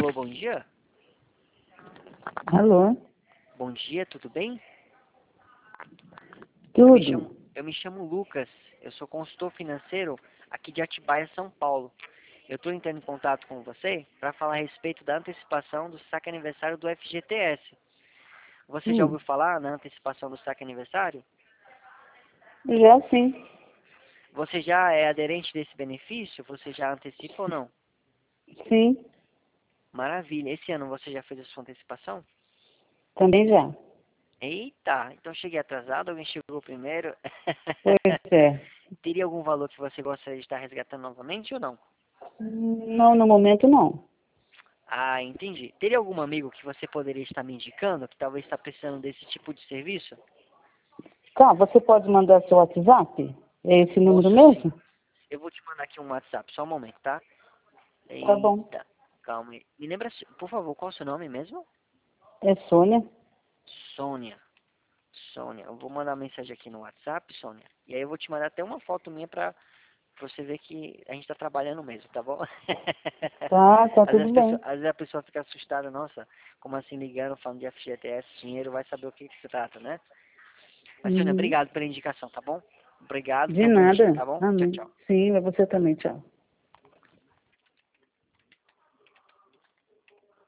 Alô, bom dia? Alô? Bom dia, tudo bem? Tudo? Eu me chamo Lucas, eu sou consultor financeiro aqui de Atibaia, São Paulo. Eu estou entrando em contato com você para falar a respeito da antecipação do saque aniversário do FGTS. Você já ouviu falar na antecipação do saque aniversário? Já sim. Você já é aderente desse benefício? Você já antecipa ou não? Sim, Maravilha. Esse ano você já fez a sua antecipação? também já. Eita, então cheguei atrasado, alguém chegou primeiro. Pois é. Teria algum valor que você gostaria de estar resgatando novamente ou não? Não, no momento não. Ah, entendi. Teria algum amigo que você poderia estar me indicando, que talvez está precisando desse tipo de serviço? Tá, você pode mandar seu WhatsApp? É esse número Posso sim. mesmo? Eu vou te mandar aqui um WhatsApp, só um momento, tá? Tá bom. Eita, calma aí. Me lembra, por favor, qual é o seu nome mesmo? É Sônia? Sônia. Sônia, eu vou mandar uma mensagem aqui no WhatsApp, Sônia. E aí eu vou te mandar até uma foto minha pra você ver que a gente tá trabalhando mesmo, tá bom? Tá tudo bem. Às vezes a pessoa fica assustada, nossa, como assim ligando, falando de FGTS, dinheiro, vai saber o que se trata, né? Mas, Sônia, Uhum. obrigado pela indicação, tá bom? Obrigado, De tenha um bom dia, nada. tá bom? Tchau, Amém. tchau. Sim, é você também, tchau.